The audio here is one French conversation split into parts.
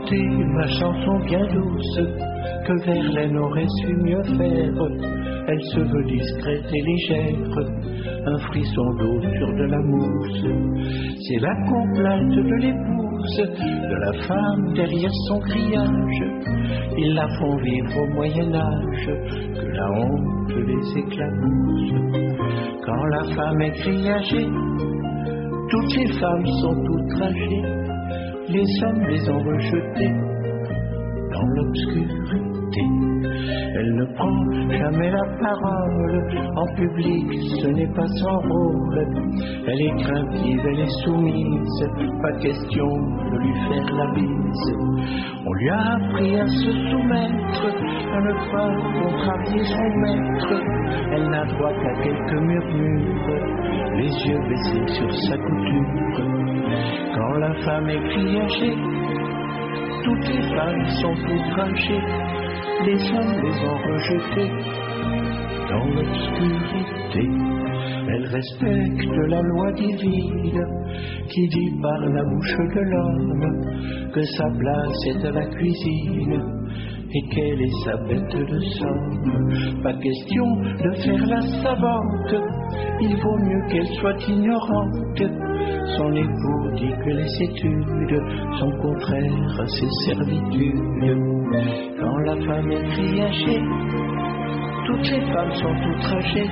chanter ma chanson bien douce que Verlaine aurait su mieux faire. Elle se veut discrète et légère, un frisson d'eau sur de la mousse. C'est la complainte de l'épouse, de la femme derrière son grillage. Ils la font vivre au Moyen-Âge, que la honte les éclabousse. Quand la femme est grillagée, toutes ces femmes sont outragées. Les hommes les ont rejetées dans l'obscurité. Elle ne prend jamais la parole, en public ce n'est pas son rôle. Elle est craintive, elle est soumise, pas question de lui faire la bise. On lui a appris à se soumettre, à ne pas contrarier son maître. Elle n'a droit qu'à quelques murmures, les yeux baissés sur sa couture. Quand la femme est grillagée, toutes les femmes sont outragées. Les hommes les ont rejetées dans l'obscurité. Elle respecte la loi divine qui dit par la bouche de l'homme que sa place est à la cuisine et qu'elle est sa bête de somme. Pas question de faire la savante, il vaut mieux qu'elle soit ignorante. Son époux dit que les études sont contraires à ses servitudes. Quand la femme est grillagée, toutes les femmes sont outragées.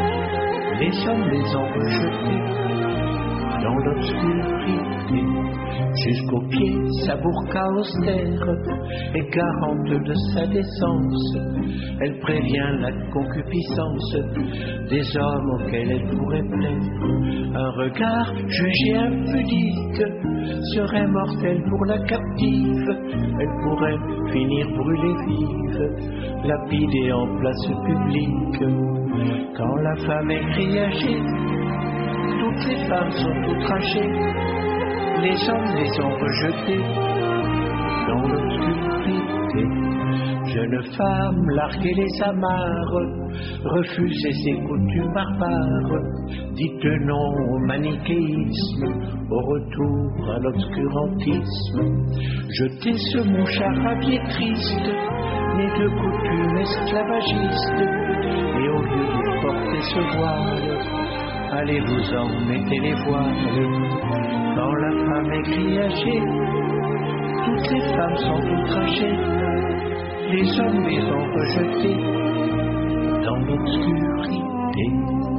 Les hommes les ont rejetées dans l'obscurité. Jusqu'aux pieds, sa burqa austère est garante de sa décence. Elle prévient la concupiscence des hommes auxquels elle pourrait plaire. Un regard jugé impudique serait mortel pour la captive. Elle pourrait finir brûlée vive, lapidée en place publique. Quand la femme est grillagée, toutes les femmes sont outragées. Les hommes les ont rejetées dans l'obscurité. Jeune femme, larguez les amarres, refusez ces coutumes barbares. Dites non au manichéisme, au retour à l'obscurantisme. Jetez ce mouchard à pied triste, né de coutumes esclavagistes. Et au lieu de porter ce voile, allez-vous-en, mettez les voiles. Quand la femme est grillagée, toutes les femmes sont outragées. Les hommes les ont rejetés dans l'obscurité.